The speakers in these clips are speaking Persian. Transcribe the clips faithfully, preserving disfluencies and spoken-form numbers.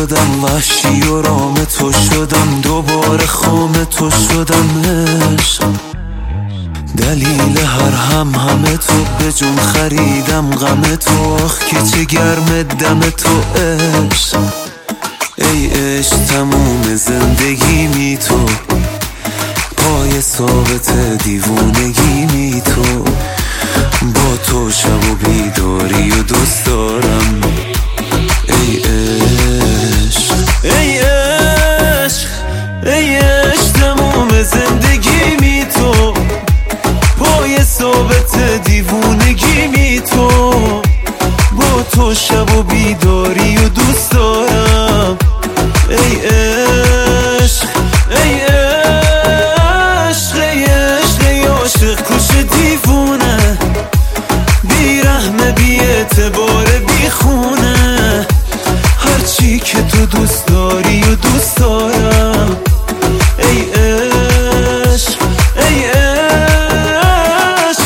شدم، وحشی و رام تو شدم، دوباره خام تو شدم. عشق دلیل هر هم همه تو، به جون خریدم غم تو. آخ که چه گرم دم تو عشق. ای عشق تموم زندگی می تو، پای ثابت دیوونگی می تو. با تو شب و بیداری و دوست دارم. ای عشق ای عشق ای عشق تموم زندگی می تو، پای ثابت دیوونگی می تو. با تو شب و بیداری و دوست دارم. ای عشق ای عشق ای عشق ای عاشق کش دیوونه، بی رحمه بی اعتبار بی خونه. هرچی که تو دوست داری و دوست دارم. ای عشق ای عشق.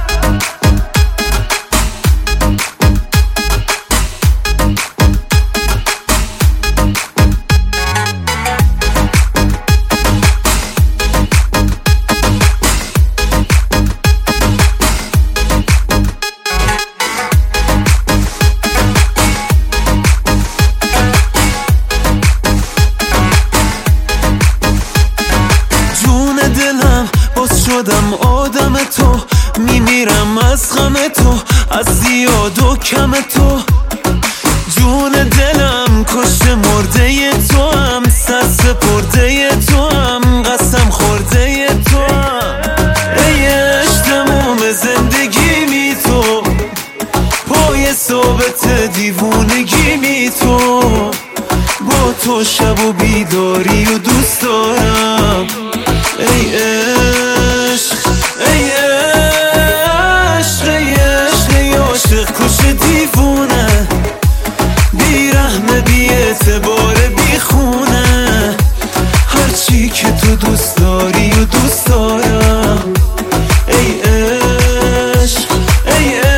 شدم آدم تو، میمیرم از غم تو، از زیاد و کم تو. جون دلم کشته مرده تو هم، سر سپرده تو هم، قسم خورده تو هم. ای عشق تموم زندگی می تو، پای ثابت دیوونگی می تو. با تو شب و بیداری و دوست دارم. ای عشق ای عشق ای عشق ای عاشق کش دیوونه، بی رحمه بی اعتبار بی خونه. هرچی که تو دوست داری و دوست دارم. ای عشق ای عشق.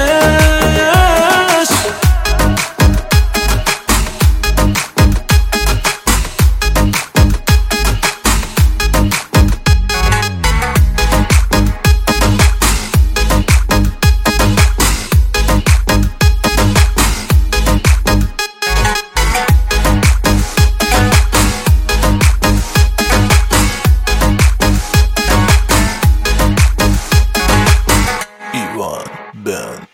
Ben